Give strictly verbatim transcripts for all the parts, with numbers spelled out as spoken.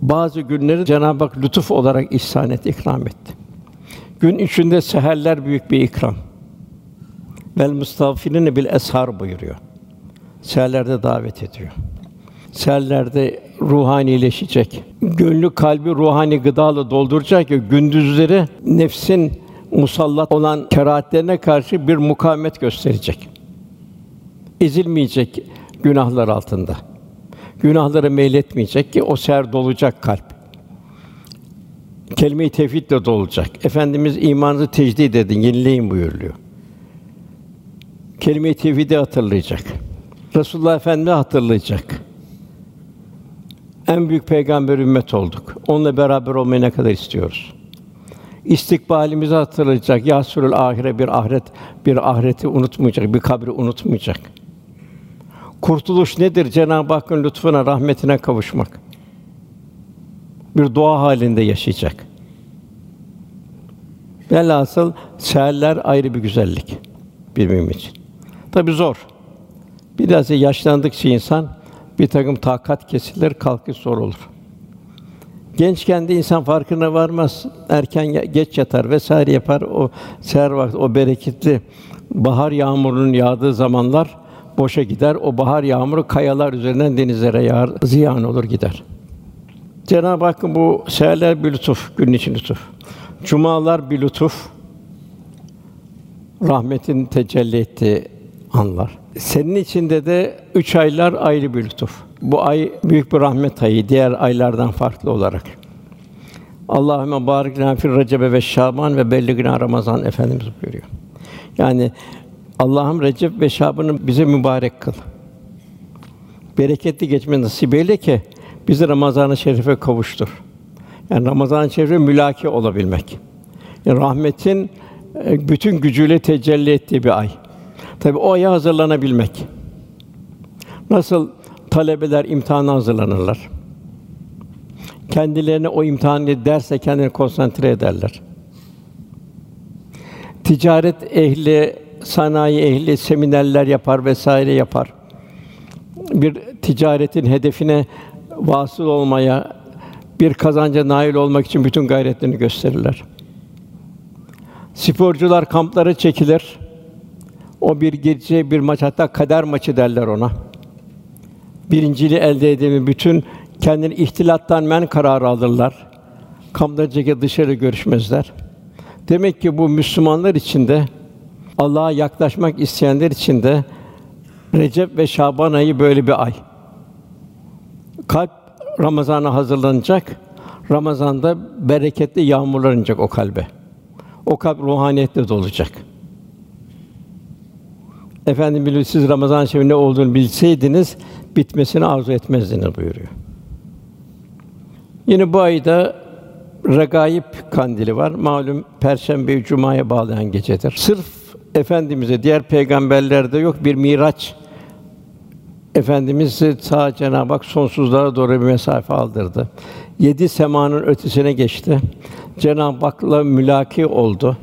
bazı günleri Cenab-ı Hak lütuf olarak ihsan etti, ikram etti. Gün içinde seherler büyük bir ikram. Vel mustağfirine bil eshar buyuruyor. Seherlerde davet ediyor. Seherlerde ruhanileşecek. Gönlü kalbi ruhani gıdayla dolduracak ki gündüzleri nefsin musallat olan kerahatlerine karşı bir mukavemet gösterecek. Ezilmeyecek günahlar altında. Günahlara meyletmeyecek ki o seher dolacak kalp. Kelime-i tevhidle dolacak. Efendimiz imanınızı tecdid edin, yenileyin buyuruyor. Kelime-i tevhidi hatırlayacak. Resulullah Efendimiz'i hatırlayacak. En büyük peygamber ümmet olduk. Onunla beraber olmayı ne kadar istiyoruz? İstikbalimizi hatırlayacak. Yâsûrül âhire bir ahiret, bir ahireti unutmayacak, bir kabri unutmayacak. Kurtuluş nedir? Cenab-ı Hakk'ın lütfuna, rahmetine kavuşmak. Bir dua halinde yaşayacak. Velhasıl seherler ayrı bir güzellik bir mümin için. Tabii zor. Biraz yaşlandıkça insan bir takım takat kesilir, kalkış zor olur. Gençken de insan farkına varmaz. Erken geç yatar vesaire yapar. O seher vakti, o bereketli bahar yağmurunun yağdığı zamanlar boşa gider. O bahar yağmuru kayalar üzerinden denizlere yağar, ziyan olur gider. Cenab-ı Hakk'ın bu seherler bir lütuf, günün için lütuf. Cumalar bir lütuf. Rahmetin tecelli ettiği anlar. Senin içinde de üç aylar ayrı bir lütuf. Bu ay büyük bir rahmet ayı, diğer aylardan farklı olarak. Allahümme barik lena fi Recebe ve Şaban ve bellighna Ramazan Efendimiz buyuruyor. Yani Allah'ım Recep ve Şaban'ı bize mübarek kıl. Bereketli geçme nasip eyle ki bizi Ramazan-ı Şerif'e kavuştur. Yani Ramazan-ı Şerif'e mülaki olabilmek. Yani rahmetin bütün gücüyle tecelli ettiği bir ay. Tabii o aya hazırlanabilmek. Nasıl talebeler imtihana hazırlanırlar. Kendilerine o imtihanı derse kendini konsantre ederler. Ticaret ehli, sanayi ehli seminerler yapar vesaire yapar. Bir ticaretin hedefine vasıl olmaya, bir kazanca nail olmak için bütün gayretlerini gösterirler. Sporcular kamplara çekilir. O bir gece, bir maç, hatta kader maçı derler ona. Birinciliği elde edemi bütün kendini ihtilattan men kararı alırlar. Kamplara çekip dışarı görüşmezler. Demek ki bu Müslümanlar için de Allah'a yaklaşmak isteyenler için de Recep ve Şaban ayı böyle bir ay. Kalp Ramazan'a hazırlanacak. Ramazan'da bereketli yağmurlar inecek o kalbe. O kalp ruhaniyetle dolacak. Efendim bilir siz Ramazan-ı Şerif'in ne olduğunu bilseydiniz bitmesini arzu etmezdiniz buyuruyor. Yine bu ayda Regaib kandili var. Malum Perşembe-i Cuma'ya bağlayan gecedir. Sırf Efendimiz'e diğer peygamberlerde yok bir Miraç. Efendimiz'i ta Cenab-ı Hak sonsuzluğa doğru bir mesafe aldırdı. Yedi semanın ötesine geçti. Cenab-ı Hak'la mülaki oldu.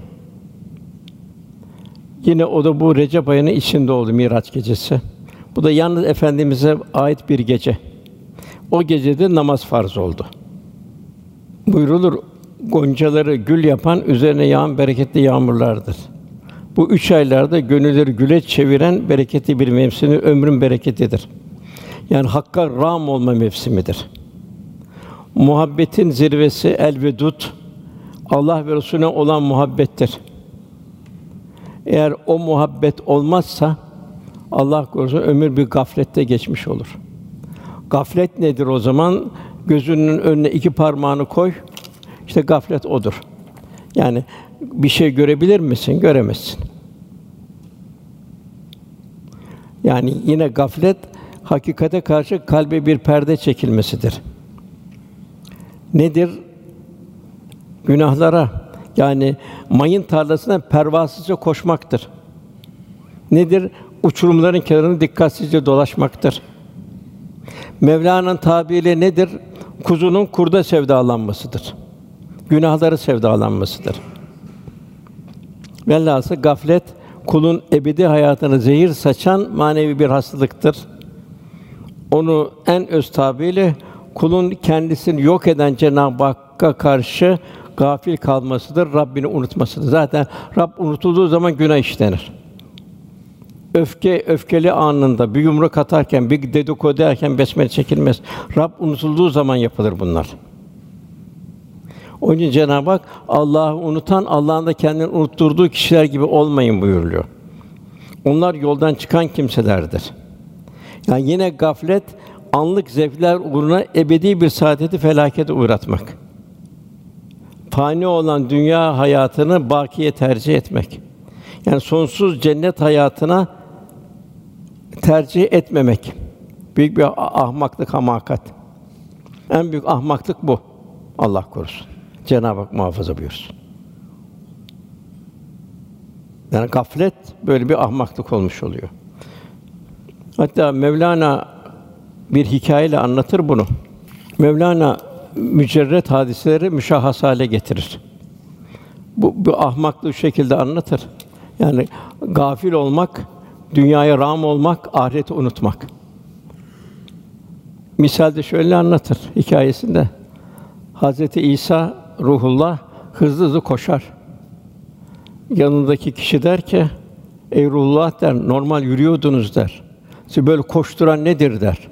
Yine o da bu Recep ayının içinde oldu Miraç gecesi. Bu da yalnız Efendimiz'e ait bir gece. O gecede namaz farz oldu. Buyrulur, goncaları gül yapan üzerine yağan bereketli yağmurlardır. Bu üç aylarda gönülleri güle çeviren bereketli bir mevsimi, ömrün bereketidir. Yani Hakk'a rağm olma mevsimidir. Muhabbetin zirvesi el-vedud, Allah ve Resulüne olan muhabbettir. Eğer o muhabbet olmazsa Allah korusun ömür bir gaflette geçmiş olur. Gaflet nedir o zaman? Gözünün önüne iki parmağını koy. İşte gaflet odur. Yani bir şey görebilir misin? Göremezsin. Yani yine gaflet hakikate karşı kalbe bir perde çekilmesidir. Nedir? Günahlara, yani mayın tarlasına pervasızca koşmaktır. Nedir? Uçurumların kenarını dikkatsizce dolaşmaktır. Mevlana'nın tabiriyle nedir? Kuzunun kurda sevdalanmasıdır. Günahları sevdalanmasıdır. Velhâsıl gaflet kulun ebedi hayatına zehir saçan manevi bir hastalıktır. Onu en öz tabiriyle kulun kendisini yok eden Cenab-ı Hakk'a karşı gafil kalmasıdır, Rabbini unutmasıdır. Zaten Rabb unutulduğu zaman günah işlenir. Öfke, öfkeli anında bir yumruk atarken, bir dedikodu ederken besmele çekilmez. Rabb unutulduğu zaman yapılır bunlar. Onun için Cenab-ı Hak Allah'ı unutan, Allah'ın da kendini unutturduğu kişiler gibi olmayın buyuruyor. Onlar yoldan çıkan kimselerdir. Yani yine gaflet, anlık zevkler uğruna ebedi bir saadeti felakete uğratmak. Fani olan dünya hayatını bakiye tercih etmek. Yani sonsuz cennet hayatına tercih etmemek. Büyük bir ahmaklık, hamakat. En büyük ahmaklık bu. Allah korusun. Cenab-ı Hak muhafaza buyursun. Yani gaflet böyle bir ahmaklık olmuş oluyor. Hatta Mevlana bir hikâyeyle anlatır bunu. Mevlana mücerret hadiseleri müşahhas hale getirir. Bu, bu ahmaklığı şu şekilde anlatır. Yani gafil olmak, dünyaya rağm olmak, ahireti unutmak. Misalde şöyle anlatır hikâyesinde. Hazreti İsa Ruhullah hızlı hızlı koşar. Yanındaki kişi der ki, ey Ruhullah der, normal yürüyordunuz der. Sizi böyle koşturan nedir der.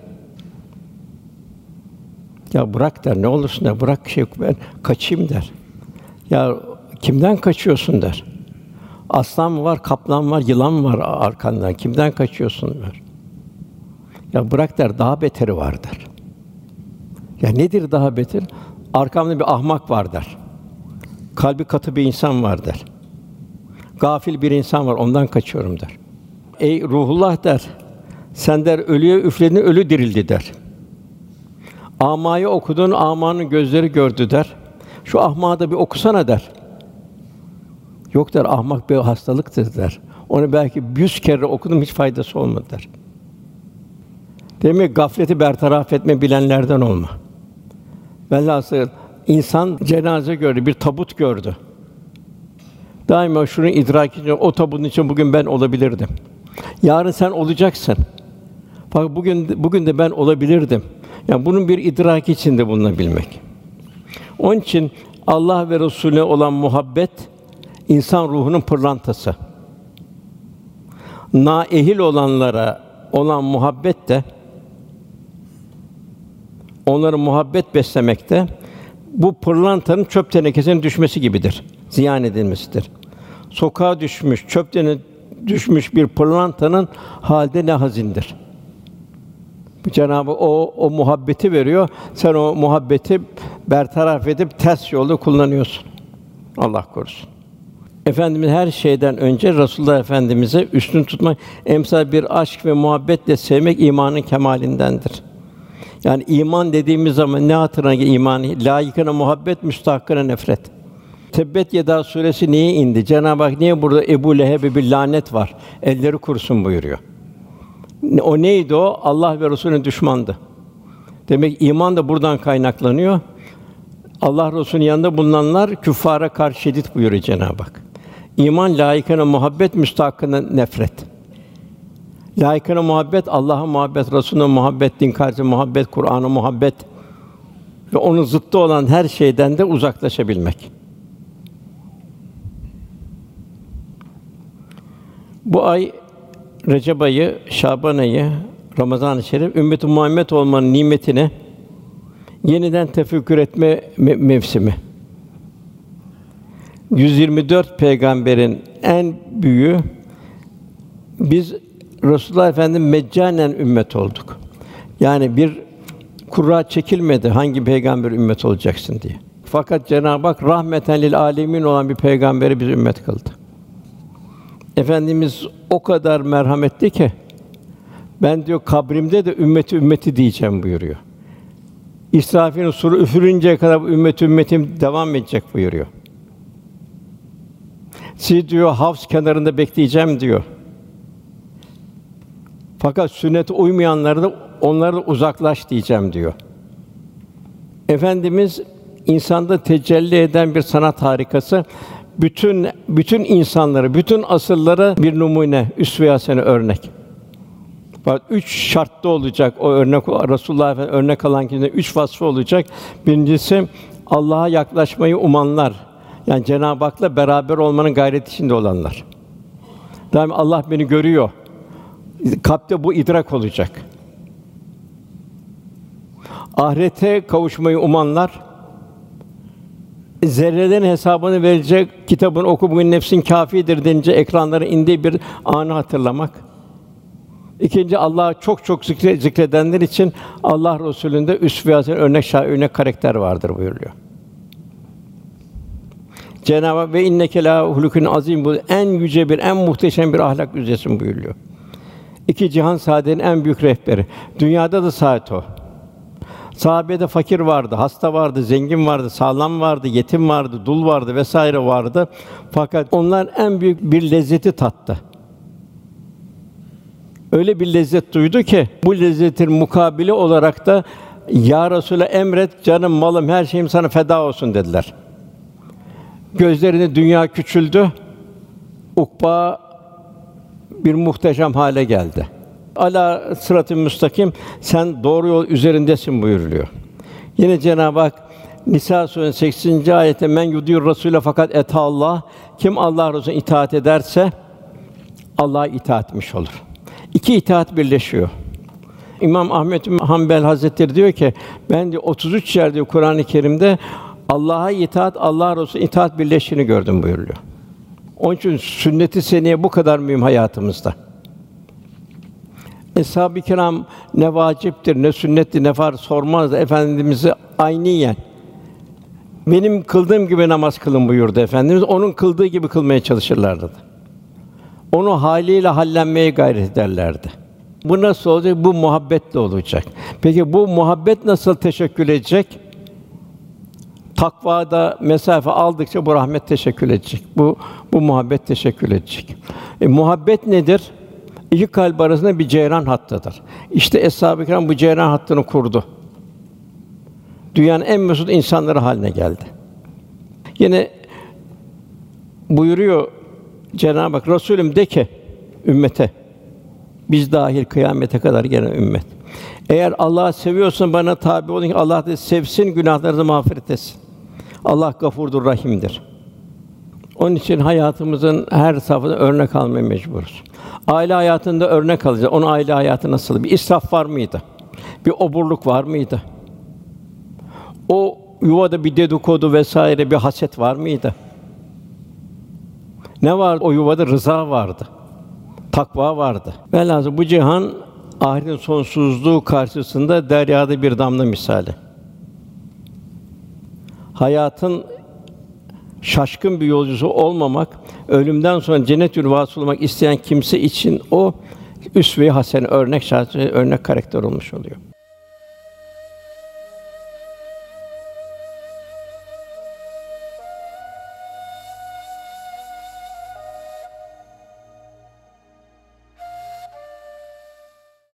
Ya bırak der, ne olursun der, bırak şey ben kaçayım der. Ya kimden kaçıyorsun der. Aslan mı var, kaplan mı var, yılan mı var arkandan? Kimden kaçıyorsun der. Ya bırak der, daha beteri var der. Ya nedir daha beter? Arkamda bir ahmak var der. Kalbi katı bir insan var der. Gafil bir insan var, ondan kaçıyorum der. Ey Ruhullah der, sen der ölüye üfledin, ölü dirildi der. Amayı okudun, amanın gözleri gördü der. Şu ahmağı da bir okusana der. Yok der, ahmak bir hastalıktır der. Onu belki yüz kere okudum, hiç faydası olmadı der. Demek gafleti bertaraf etme bilenlerden olma. Velhasıl insan cenaze gördü, bir tabut gördü. Daima şunu idrak ediyor, o tabutun için bugün ben olabilirdim. Yarın sen olacaksın. Fakat bugün bugün de ben olabilirdim. Yani bunun bir idrak içinde bulunabilmek. Onun için Allah ve Resulüne olan muhabbet insan ruhunun pırlantası. Naehil olanlara olan muhabbet de onları muhabbet beslemekte bu pırlantanın çöp tenekesine düşmesi gibidir. Ziyan edilmesidir. Sokağa düşmüş, çöp tenekesine düşmüş bir pırlantanın halde ne hazindir. Cenab-ı Hak o o muhabbeti veriyor. Sen o muhabbeti bertaraf edip ters yolda kullanıyorsun. Allah korusun. Efendimiz her şeyden önce Resulullah Efendimize üstün tutmak, emsal bir aşk ve muhabbetle sevmek imanın kemalindendir. Yani iman dediğimiz zaman ne hatırına geliyor iman? Layıkına muhabbet, müstahakkına nefret. Tebbet Yeda suresi niye indi? Cenab-ı Hak niye burada Ebu Leheb'e bir lanet var? Elleri kurusun buyuruyor. O neydi o? Allah ve Resulüne düşmandı. Demek iman da buradan kaynaklanıyor. Allah Resulü'nün yanında bulunanlar küffara karşı şiddet buyuruyor Cenab-ı Hak. İman layıkına muhabbet, müstahakkına nefret. Layıkına muhabbet, Allah'a muhabbet, Resulüne muhabbet, din karşı muhabbet, Kur'an'a muhabbet ve onun zıttı olan her şeyden de uzaklaşabilmek. Bu ay Recep ayı, Şaban ayı, Ramazan-ı Şerif ümmeti Muhammed olmanın nimetini yeniden tefekkür etme me- mevsimi. yüz yirmi dört peygamberin en büyüğü biz Resulullah Efendimiz meccanen ümmet olduk. Yani bir kura çekilmedi hangi peygamber ümmet olacaksın diye. Fakat Cenab-ı Hak rahmeten lil âlemin olan bir peygamberi biz ümmet kıldı. Efendimiz o kadar merhametli ki ben diyor kabrimde de ümmeti ümmeti diyeceğim buyuruyor. İsrafil'in suru üfürünceye kadar bu ümmet ümmetim devam edecek buyuruyor. Siz diyor havz kenarında bekleyeceğim diyor. Fakat sünnete uymayanları da onlara da uzaklaş diyeceğim diyor. Efendimiz insanda tecelli eden bir sanat harikası. Bütün bütün insanları, bütün asırlara bir numune, üsve-i hasene örnek. Bak üç şartlı olacak o örnek Resulullah Efendimiz örnek alan kimse üç vasfı olacak. Birincisi Allah'a yaklaşmayı umanlar. Yani Cenab-ı Hak'la beraber olmanın gayreti içinde olanlar. Daim Allah beni görüyor. Kalpte bu idrak olacak. Ahirete kavuşmayı umanlar, zerrelerin hesabını verecek kitabın oku bugün nefsin kâfidir denince ekranlara indiği bir anı hatırlamak. İkinci Allah'ı çok çok zikre, zikredenler için Allah Resulü'nde üsve-i hasene örnek şah örnek karakter vardır buyuruyor. Cenab-ı Hak ve inneke lâ hulukun azîm bu en yüce bir en muhteşem bir ahlak üzeresin buyuruyor. İki cihan saadetin en büyük rehberi. Dünyada da saat o. Sahabede fakir vardı, hasta vardı, zengin vardı, sağlam vardı, yetim vardı, dul vardı vesaire vardı. Fakat onlar en büyük bir lezzeti tattı. Öyle bir lezzet duydu ki bu lezzetin mukabili olarak da ya Resulallah emret canım, malım, her şeyim sana feda olsun dediler. Gözlerinde dünya küçüldü. Ukba bir muhteşem hale geldi. Ala sırat-ı müstakim sen doğru yol üzerindesin buyuruluyor. Yine Cenab-ı Hak Nisa suresi sekseninci ayette men yudiur Rasûle fakat eta Allah kim Allah Resulüne itaat ederse Allah'a itaat etmiş olur. İki itaat birleşiyor. İmam Ahmed bin Hanbel Hazretleri diyor ki ben diyor otuz üç yerde Kur'an-ı Kerim'de Allah'a itaat, Allah Resulüne itaat birleştiğini gördüm buyuruluyor. Onun için sünnet-i seniye bu kadar mühim hayatımızda. Eshab-ı kiram ne vaciptir, ne sünnettir, ne farz sormazdı. Efendimiz'i ayniyen benim kıldığım gibi namaz kılın buyurdu Efendimiz. Onun kıldığı gibi kılmaya çalışırlardı. Onu haliyle hallenmeye gayret ederlerdi. Bu nasıl olacak? Bu muhabbetle olacak. Peki bu muhabbet nasıl teşekkül edecek? Takvada mesafe aldıkça bu rahmet teşekkül edecek. Bu bu muhabbet teşekkül edecek. E, muhabbet nedir? İki kalp arasında bir ceyran hattıdır. İşte Eshab-ı Kiram bu ceyran hattını kurdu. Dünyanın en mesut insanları haline geldi. Yine buyuruyor Cenab-ı Hak, Resulüm de ki ümmete, biz dahil kıyamete kadar gelen ümmet. Eğer Allah'ı seviyorsan bana tabi olun ki Allah da sevsin, günahlarınızı mağfiret etsin. Allah Gafurdur, Rahim'dir. Onun için hayatımızın her safhada örnek almaya mecburuz. Aile hayatında örnek alacağız. Onun aile hayatı nasıl? Bir israf var mıydı? Bir oburluk var mıydı? O yuvada bir dedikodu vesaire, bir haset var mıydı? Ne vardı? O yuvada rıza vardı. Takva vardı. Velhâsıl bu cihan ahiretin sonsuzluğu karşısında deryada bir damla misali. Hayatın şaşkın bir yolcusu olmamak, ölümden sonra cennet-ül vasıl olmak isteyen kimse için o üsve-i hasene örnek şahsi örnek karakter olmuş oluyor.